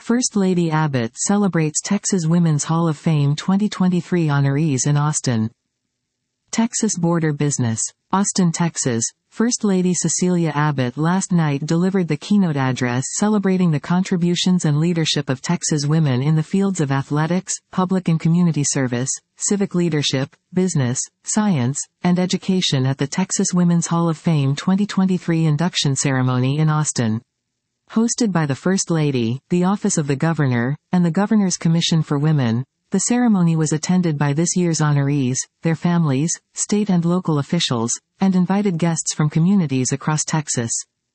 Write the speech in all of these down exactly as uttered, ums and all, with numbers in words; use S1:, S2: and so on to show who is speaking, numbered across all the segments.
S1: First Lady Abbott celebrates Texas Women's Hall of Fame twenty twenty-three honorees in Austin. Texas Border Business. Austin, Texas. First Lady Cecilia Abbott last night delivered the keynote address celebrating the contributions and leadership of Texas women in the fields of athletics, public and community service, civic leadership, business, science, and education at the Texas Women's Hall of Fame twenty twenty-three induction ceremony in Austin. Hosted by the First Lady, the Office of the Governor, and the Governor's Commission for Women, the ceremony was attended by this year's honorees, their families, state and local officials, and invited guests from communities across Texas.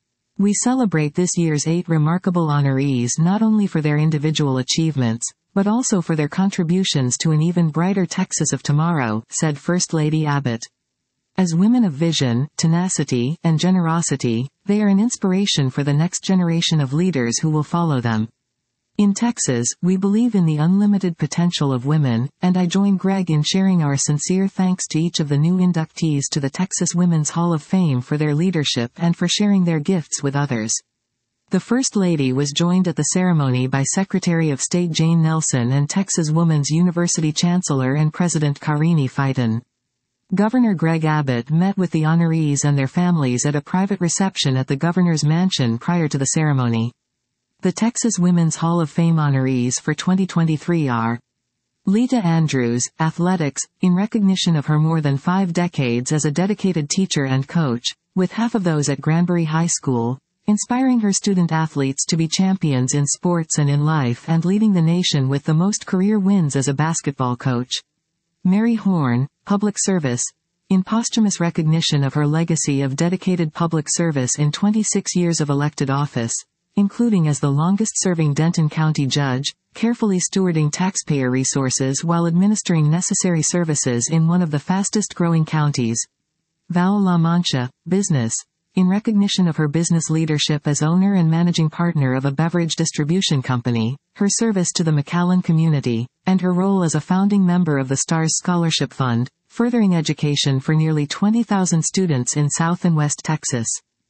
S1: We celebrate this year's eight remarkable honorees not only for their individual achievements, but also for their contributions to an even brighter Texas of tomorrow, said First Lady Abbott. As women of vision, tenacity, and generosity, they are an inspiration for the next generation of leaders who will follow them. In Texas, we believe in the unlimited potential of women, and I join Greg in sharing our sincere thanks to each of the new inductees to the Texas Women's Hall of Fame for their leadership and for sharing their gifts with others. The First Lady was joined at the ceremony by Secretary of State Jane Nelson and Texas Woman's University Chancellor and President Karini Fighton. Governor Greg Abbott met with the honorees and their families at a private reception at the governor's mansion prior to the ceremony. The Texas Women's Hall of Fame honorees for twenty twenty-three are Leta Andrews, athletics, in recognition of her more than five decades as a dedicated teacher and coach, with half of those at Granbury High School, inspiring her student athletes to be champions in sports and in life and leading the nation with the most career wins as a basketball coach. Mary Horn, public service, in posthumous recognition of her legacy of dedicated public service in twenty-six years of elected office, including as the longest-serving Denton County judge, carefully stewarding taxpayer resources while administering necessary services in one of the fastest-growing counties. Val La Mancha, business, in recognition of her business leadership as owner and managing partner of a beverage distribution company, her service to the McAllen community, and her role as a founding member of the STARS Scholarship Fund, furthering education for nearly twenty thousand students in South and West Texas.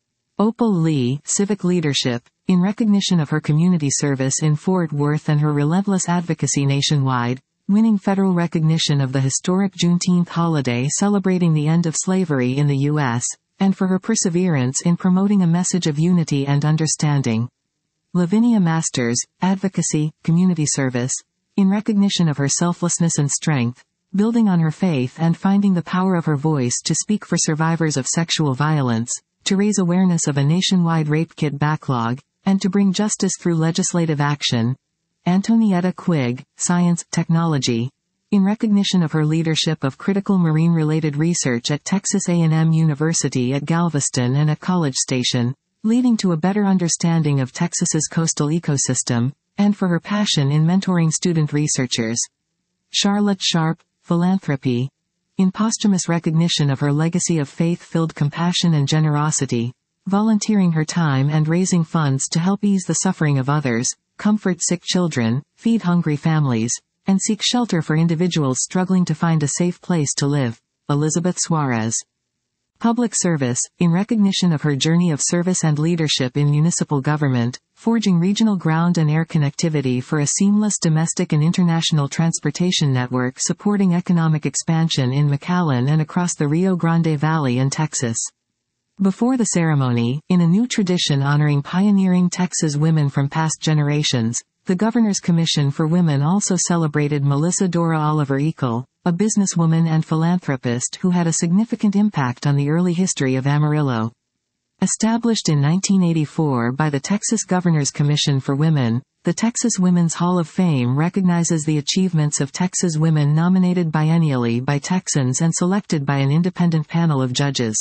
S1: Opal Lee, civic leadership, in recognition of her community service in Fort Worth and her relentless advocacy nationwide, winning federal recognition of the historic Juneteenth holiday celebrating the end of slavery in the U S, and for her perseverance in promoting a message of unity and understanding. Lavinia Masters, advocacy, community service, in recognition of her selflessness and strength, building on her faith and finding the power of her voice to speak for survivors of sexual violence, to raise awareness of a nationwide rape kit backlog, and to bring justice through legislative action. Antonietta Quigg, science, technology, in recognition of her leadership of critical marine-related research at Texas A and M University at Galveston and at College Station, leading to a better understanding of Texas's coastal ecosystem, and for her passion in mentoring student researchers. Charlotte Sharp, philanthropy, in posthumous recognition of her legacy of faith-filled compassion and generosity, volunteering her time and raising funds to help ease the suffering of others, comfort sick children, feed hungry families, and seek shelter for individuals struggling to find a safe place to live. Elizabeth Suarez. Public service, in recognition of her journey of service and leadership in municipal government, forging regional ground and air connectivity for a seamless domestic and international transportation network supporting economic expansion in McAllen and across the Rio Grande Valley in Texas. Before the ceremony, in a new tradition honoring pioneering Texas women from past generations, the Governor's Commission for Women also celebrated Melissa Dora Oliver Eacle, a businesswoman and philanthropist who had a significant impact on the early history of Amarillo. Established in nineteen eighty-four by the Texas Governor's Commission for Women, the Texas Women's Hall of Fame recognizes the achievements of Texas women nominated biennially by Texans and selected by an independent panel of judges.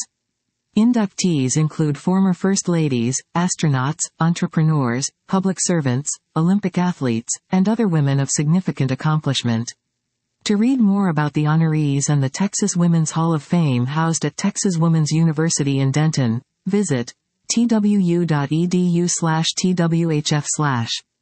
S1: Inductees include former First Ladies, astronauts, entrepreneurs, public servants, Olympic athletes, and other women of significant accomplishment. To read more about the honorees and the Texas Women's Hall of Fame housed at Texas Woman's University in Denton, visit t w u dot e d u slash t w h f slash